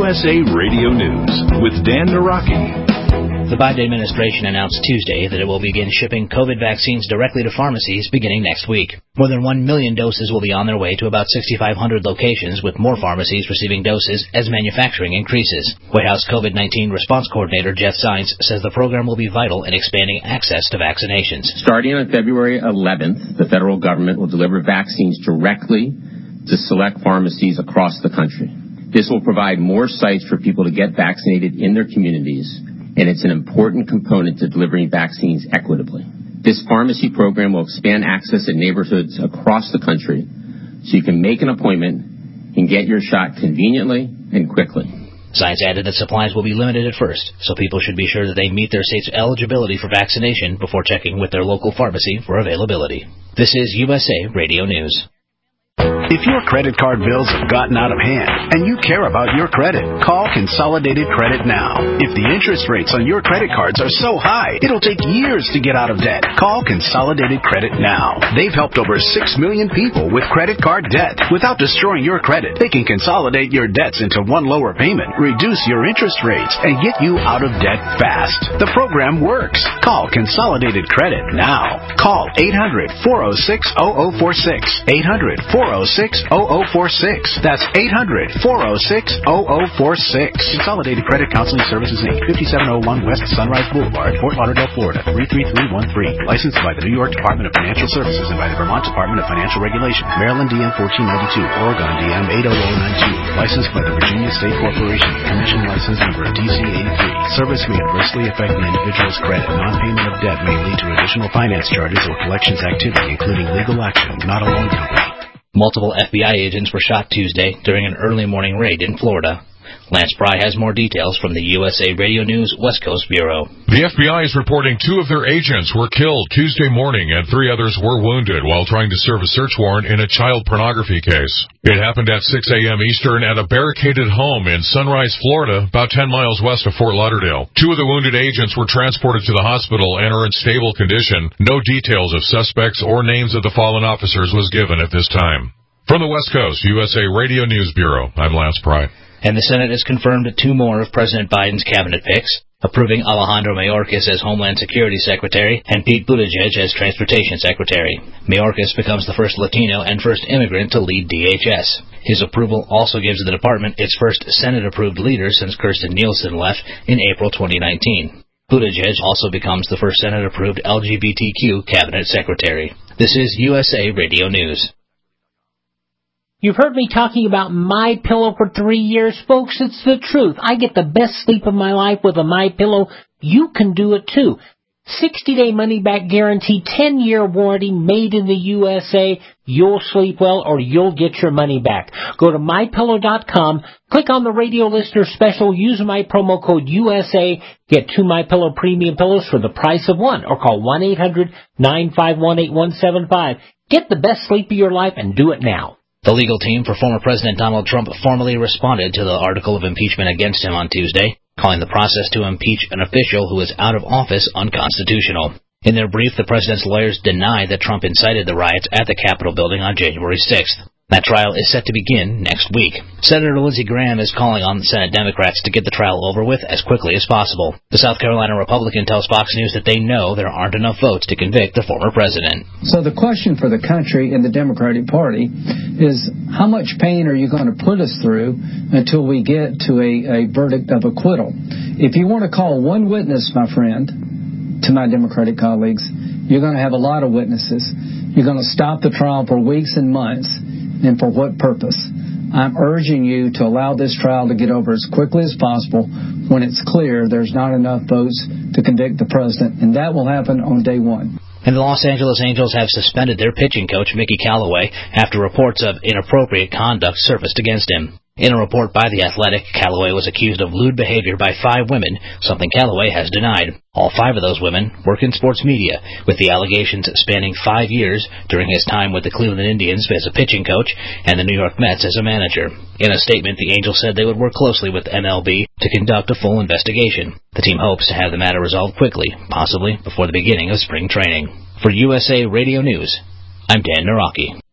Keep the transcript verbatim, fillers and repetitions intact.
S A Radio News with Dan Naraki. The Biden administration announced Tuesday that it will begin shipping COVID vaccines directly to pharmacies beginning next week. More than one million doses will be on their way to about sixty-five hundred locations, with more pharmacies receiving doses as manufacturing increases. White House COVID nineteen response coordinator Jeff Zients says the program will be vital in expanding access to vaccinations. Starting on February eleventh, the federal government will deliver vaccines directly to select pharmacies across the country. This will provide more sites for people to get vaccinated in their communities, and it's an important component to delivering vaccines equitably. This pharmacy program will expand access in neighborhoods across the country so you can make an appointment and get your shot conveniently and quickly. Zients added that supplies will be limited at first, so people should be sure that they meet their state's eligibility for vaccination before checking with their local pharmacy for availability. This is U S A Radio News. If your credit card bills have gotten out of hand and you care about your credit, call Consolidated Credit now. If the interest rates on your credit cards are so high, it'll take years to get out of debt. Call Consolidated Credit now. They've helped over six million people with credit card debt. Without destroying your credit, they can consolidate your debts into one lower payment, reduce your interest rates, and get you out of debt fast. The program works. Call Consolidated Credit now. Call eight hundred, four oh six, oh oh four six. eight hundred, four oh six, oh oh four six. That's eight hundred, four oh six, oh oh four six. Consolidated Credit Counseling Services, Incorporated, fifty-seven oh one West Sunrise Boulevard, Fort Lauderdale, Florida, three three three one three. Licensed by the New York Department of Financial Services and by the Vermont Department of Financial Regulation. Maryland D M fourteen ninety-two, Oregon D M eight oh oh nine two. Licensed by the Virginia State Corporation. Commission license number D C eighty-three. Service may adversely affect an individual's credit. Non-payment of debt may lead to additional finance charges or collections activity, including legal action. Not a loan company. Multiple F B I agents were shot Tuesday during an early morning raid in Florida. Lance Pry has more details from the U S A Radio News West Coast Bureau. The F B I is reporting two of their agents were killed Tuesday morning and three others were wounded while trying to serve a search warrant in a child pornography case. It happened at six a.m. Eastern at a barricaded home in Sunrise, Florida, about ten miles west of Fort Lauderdale. Two of the wounded agents were transported to the hospital and are in stable condition. No details of suspects or names of the fallen officers was given at this time. From the West Coast, U S A Radio News Bureau, I'm Lance Pry. And the Senate has confirmed two more of President Biden's cabinet picks, approving Alejandro Mayorkas as Homeland Security Secretary and Pete Buttigieg as Transportation Secretary. Mayorkas becomes the first Latino and first immigrant to lead D H S. His approval also gives the department its first Senate-approved leader since Kirstjen Nielsen left in April twenty nineteen. Buttigieg also becomes the first Senate-approved L G B T Q cabinet secretary. This is U S A Radio News. You've heard me talking about MyPillow for three years, folks. It's the truth. I get the best sleep of my life with a MyPillow. You can do it too. sixty-day money-back guarantee, ten-year warranty, made in the U S A. You'll sleep well or you'll get your money back. Go to my pillow dot com, click on the radio listener special, use my promo code U S A, get two MyPillow premium pillows for the price of one, or call one eight hundred, nine five one, eight one seven five. Get the best sleep of your life and do it now. The legal team for former President Donald Trump formally responded to the article of impeachment against him on Tuesday, calling the process to impeach an official who is out of office unconstitutional. In their brief, the president's lawyers denied that Trump incited the riots at the Capitol building on January sixth. That trial is set to begin next week. Senator Lindsey Graham is calling on the Senate Democrats to get the trial over with as quickly as possible. The South Carolina Republican tells Fox News that they know there aren't enough votes to convict the former president. So the question for the country and the Democratic Party is, how much pain are you going to put us through until we get to a, a verdict of acquittal? If you want to call one witness, my friend, to my Democratic colleagues, you're going to have a lot of witnesses. You're going to stop the trial for weeks and months. And for what purpose? I'm urging you to allow this trial to get over as quickly as possible when it's clear there's not enough votes to convict the president, and that will happen on day one. And the Los Angeles Angels have suspended their pitching coach, Mickey Callaway, after reports of inappropriate conduct surfaced against him. In a report by The Athletic, Callaway was accused of lewd behavior by five women, something Callaway has denied. All five of those women work in sports media, with the allegations spanning five years during his time with the Cleveland Indians as a pitching coach and the New York Mets as a manager. In a statement, the Angels said they would work closely with M L B to conduct a full investigation. The team hopes to have the matter resolved quickly, possibly before the beginning of spring training. For U S A Radio News, I'm Dan Naraki.